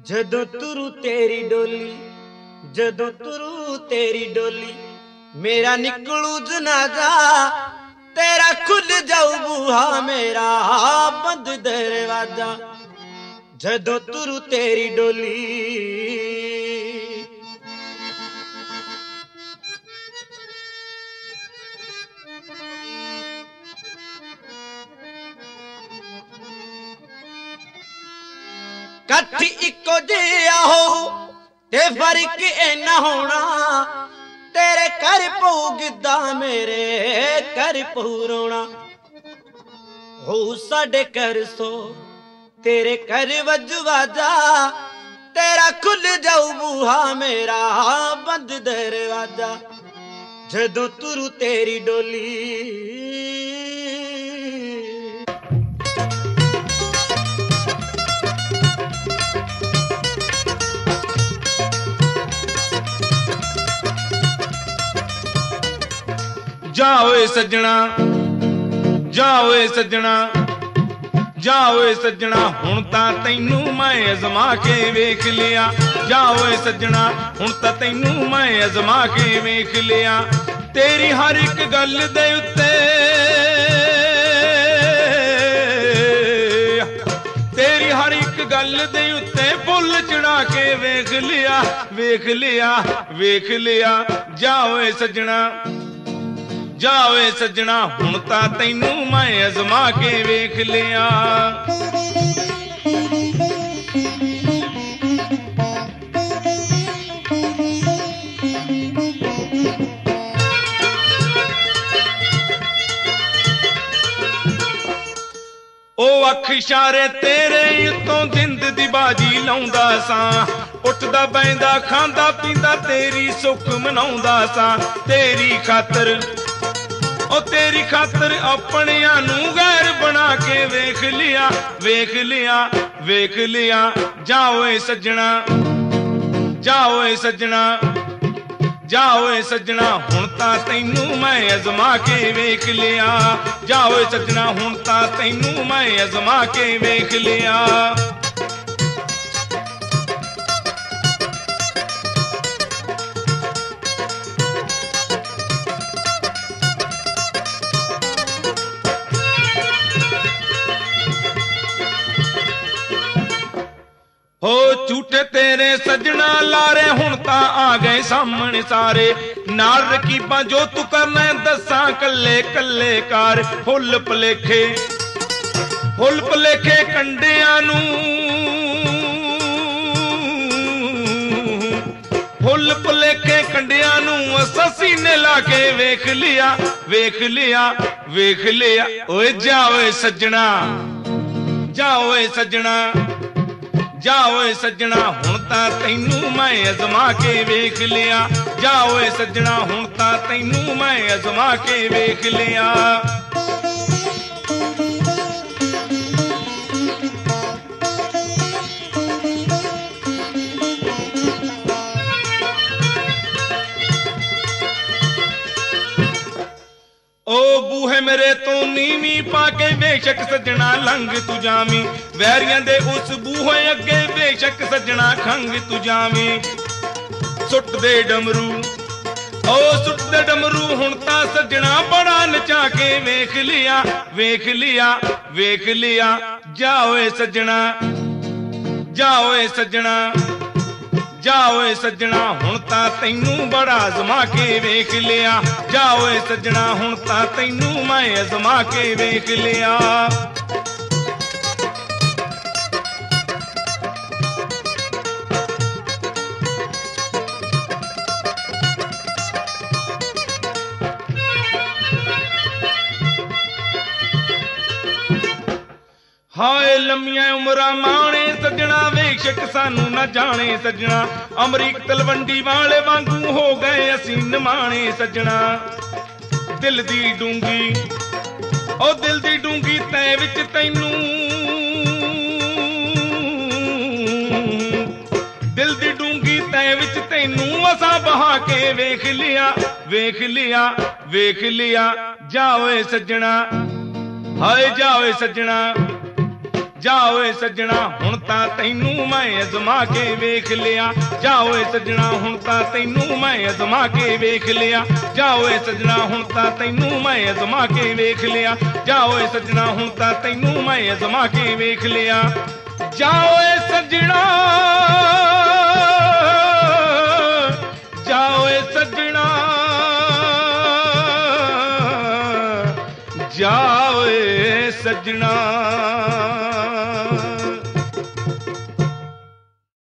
जदों तुरू तेरी डोली, जदों तुरू तेरी डोली, मेरा निकलू जनाजा, तेरा खुल जाऊ बूहा, मेरा बंद दरवाजा। जदों तुरू तेरी डोली, कट्ठी इको जिहा हो ते फर्क इन्ना होना, तेरे कर पऊ गिद्दा, मेरे कर पऊ रोना। हो साडे कर सो, तेरे कर वजू वाजा, तेरा खुल जाऊ बूहा, मेरा बंद दरवाजा। जदों तुरू तेरी डोली, जा ओए सजना, जा ओए सजना, जा ओए सजना, हुण तां तैनू मैं अजमा के वेख लिया। जा ओए सजना, हुण तां तैनू मैं अजमा के वेख लिया। तेरी हर एक गल दे उत्ते, तेरी हर एक गल दे उत्ते फुल चढ़ा के वेख लिया, वेख लिया, वेख लिया। जा ओए सजना, जा ओए सजना, हुण तां तैनू मैं अजमा के वेख लिया। ओ अख इशारे तेरे उत्तों जिंद दी बाजी लाउंदा सां, उठदा बैंदा खांदा पींदा तेरी सुख मनाउंदा सां। तेरी खातर, ओ तेरी खातर अपनियां नू गैर बना के वेख लिया, वेख लिया, वेख लिया। जा ओए सजना, जा ओए सजना, जा ओए सजना, हुण तां तैनू मैं अजमा के वेख लिया। जा ओए सजना, हुण तां तैनू मैं अजमा के वेख लिया। हो झूठे तेरे सजना लारे, हुण तां आ गए सामने सारे। नाल रकीबां जो तू करना दसां कल्ले कल्ले कार। फुल भलेखे, फुल भलेखे कंडियां नू, फुल भलेखे कंडियां नू असां सीने ला के वेख लिया, वेख लिया, वेख लिया। ओए जा ओए सजना, जा ओए सजना, जा ओए सजना, हुण तां तैनू मैं अजमा के वेख लिया। जा ओए सजना, हुण तां तैनू मैं अजमा के वेख लिया। ओ बूहे मेरे तो नीवी पाके बेशक सजना लंघ तू जावी। वैरियां दे उस बूहे अगे बेशक सजना खंग तू जावी। सुट दे डमरू, ओ सुट दे डमरू, हुण तां सजना बड़ा नचा के वेख लिया, वेख लिया, वेख लिया। जा ओए सजना, जा ओए सजना, जा ओए सजना, हुण तां तैनू बड़ा अजमा के वेख लिया। जा ओए सजना, हुण तां तैनू मैं अजमा के वेख लिया। हाय लम्मियां उमरां माणे सजना, बेशक सानू ना जाने सजना। अमरीक तलवंडी वाले वांगू हो गए असीं निमाणे सजना। दिल दी डूंगी, ओ दिल दी डूंगी तै विच तैनू, दिल दी डूंगी तै विच तैनू असां बहा के वेख लिया, वेख लिया, वेख लिया। जा ओए सजना, हाय जा ओए सजना, ਜਾ ਓਏ ਸੱਜਣਾ ਹੁਣ ਤਾਂ ਤੈਨੂੰ ਮੈਂ ਅਜ਼ਮਾ ਕੇ ਵੇਖ ਲਿਆ, ਜਾ ਓਏ ਸੱਜਣਾ ਹੁਣ ਤਾਂ ਤੈਨੂੰ ਮੈਂ ਅਜ਼ਮਾ ਕੇ ਵੇਖ ਲਿਆ, ਜਾ ਓਏ ਸੱਜਣਾ ਹੁਣ ਤਾਂ ਤੈਨੂੰ ਮੈਂ ਅਜ਼ਮਾ ਕੇ ਵੇਖ ਲਿਆ, ਜਾ ਓਏ ਸੱਜਣਾ ਹੁਣ ਤਾਂ ਤੈਨੂੰ ਮੈਂ ਅਜ਼ਮਾ ਕੇ ਵੇਖ ਲਿਆ, ਜਾ ਓਏ ਸੱਜਣਾ, ਜਾ ਓਏ ਸੱਜਣਾ, ਜਾ ਓਏ ਸੱਜਣਾ।